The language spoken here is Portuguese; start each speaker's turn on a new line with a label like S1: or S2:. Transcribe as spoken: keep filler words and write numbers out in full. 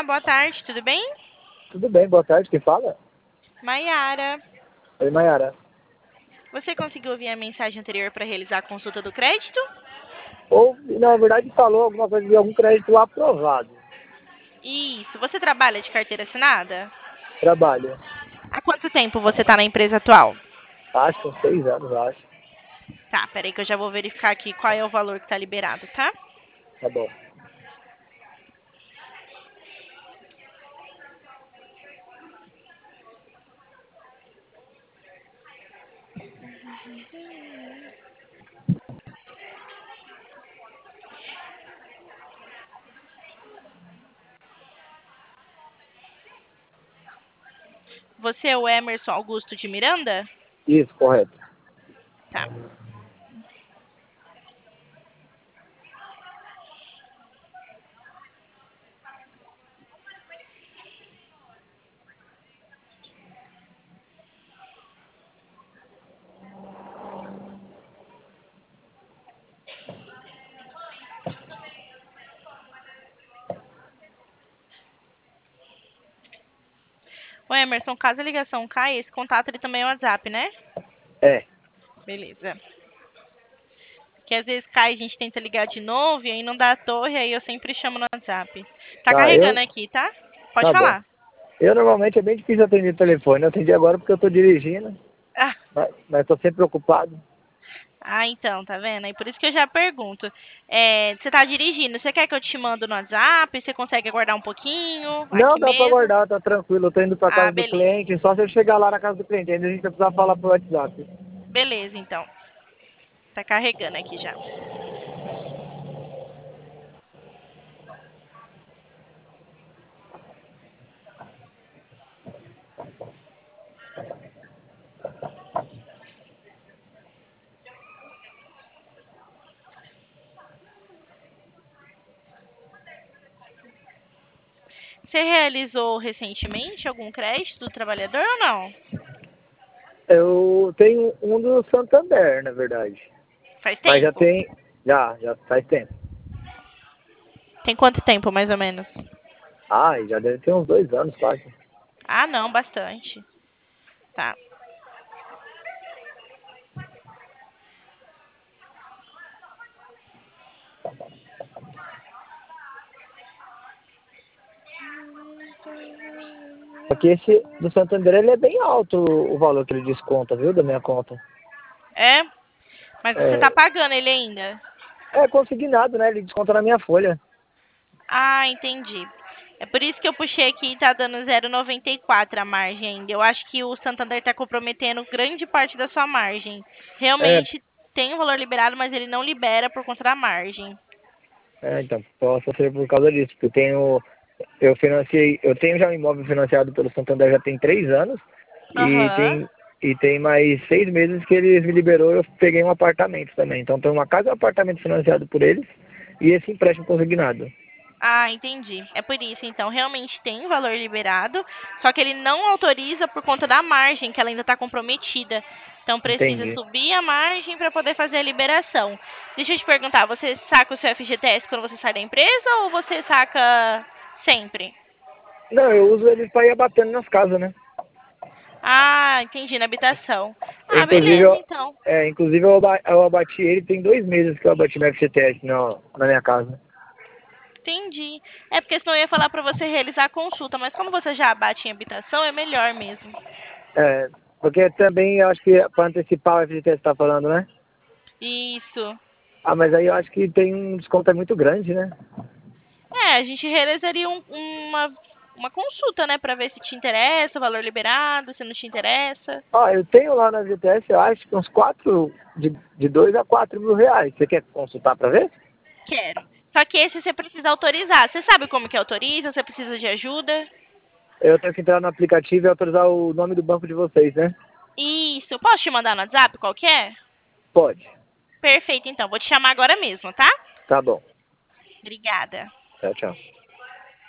S1: Olá, boa tarde, tudo bem?
S2: Tudo bem, boa tarde, quem fala?
S1: Maiara.
S2: Oi, Mayara.
S1: Você conseguiu ouvir a mensagem anterior para realizar a consulta do crédito?
S2: Ou, na verdade, falou alguma coisa de algum crédito aprovado.
S1: Isso. Você trabalha de carteira assinada?
S2: Trabalho.
S1: Há quanto tempo você está na empresa atual?
S2: Acho que uns seis anos, acho.
S1: Tá, peraí que eu já vou verificar aqui qual é o valor que está liberado, tá?
S2: Tá bom.
S1: Você é o Emerson Augusto de Miranda?
S2: Isso, correto.
S1: Tá. Ô Emerson, caso a ligação caia, esse contato ele também é o WhatsApp, né?
S2: É.
S1: Beleza. Que às vezes cai, a gente tenta ligar de novo e aí não dá a torre, aí eu sempre chamo no WhatsApp. Tá
S2: Tá, eu...
S1: carregando aqui, tá? Pode
S2: Tá bom.
S1: falar.
S2: Eu, normalmente, é bem difícil atender o telefone. Eu atendi agora porque eu tô dirigindo,
S1: Ah,
S2: mas, mas tô sempre ocupado.
S1: ah, então, tá vendo? Aí por isso que eu já pergunto. É, você tá dirigindo, você quer que eu te mando no WhatsApp? Você consegue aguardar um pouquinho
S2: Não,
S1: aqui
S2: dá pra
S1: mesmo?
S2: guardar, tá tranquilo. Eu tô indo pra
S1: Ah,
S2: casa do
S1: beleza.
S2: cliente, só se eu chegar lá na casa do cliente. Ainda a gente vai precisar falar pro WhatsApp.
S1: Beleza, então. Tá carregando aqui já. Você realizou recentemente algum crédito do trabalhador ou não?
S2: Eu tenho um do Santander, na verdade.
S1: Faz
S2: Mas já
S1: tempo?
S2: tem... Já, já faz tempo.
S1: Tem quanto tempo, mais ou menos?
S2: Ah, já deve ter uns dois anos quase.
S1: Ah, não, bastante. Tá.
S2: Porque esse do Santander ele é bem alto o valor que ele desconta, viu, da minha conta.
S1: É? Mas você tá
S2: É,
S1: pagando ele ainda?
S2: é consignado, né? Ele desconta na minha folha.
S1: Ah, entendi. É por isso que eu puxei aqui e tá dando zero vírgula noventa e quatro a margem ainda. Eu acho que o Santander está comprometendo grande parte da sua margem.
S2: É,
S1: Realmente tem o valor liberado, mas ele não libera por conta da margem.
S2: é, então, possa ser por causa disso. Porque eu tenho, eu financiei, eu tenho já um imóvel financiado pelo Santander já tem três anos. E
S1: Aham.
S2: tem, e tem mais seis meses que eles me liberou, eu peguei um apartamento também. Então tem uma casa e um apartamento financiado por eles e esse empréstimo consignado.
S1: Ah, entendi. É por isso, então, realmente tem o valor liberado, só que ele não autoriza por conta da margem, que ela ainda está comprometida. Então precisa
S2: Entendi.
S1: subir a margem para poder fazer a liberação. Deixa eu te perguntar, você saca o seu F G T S quando você sai da empresa ou você saca sempre?
S2: Não, eu uso eles para ir abatendo nas casas, né?
S1: Ah, entendi, na habitação. Ah,
S2: Inclusive,
S1: beleza,
S2: eu,
S1: então.
S2: é, inclusive eu, aba- eu abati ele, tem dois meses que eu abati meu F G T S na, na minha casa.
S1: Entendi. É porque senão eu ia falar para você realizar a consulta, mas como você já abate em habitação, é melhor mesmo.
S2: É, porque também eu acho que para antecipar o F G T S você tá falando, né?
S1: Isso.
S2: Ah, mas aí eu acho que tem um desconto é muito grande, né?
S1: É, a gente realizaria um- uma, uma consulta, né, para ver se te interessa, o valor liberado, se não te interessa.
S2: Ó, eu tenho lá na F G T S, eu acho que uns quatro, de, de dois a quatro mil reais. Você quer consultar para ver?
S1: Quero. Só que esse você precisa autorizar. Você sabe como que autoriza? Você precisa de ajuda?
S2: Eu tenho que entrar no aplicativo e autorizar o nome do banco de vocês, né?
S1: Isso. Posso te mandar no WhatsApp qualquer?
S2: Pode.
S1: Perfeito, então. Vou te chamar agora mesmo, tá?
S2: Tá bom.
S1: Obrigada.
S2: Tchau, tchau.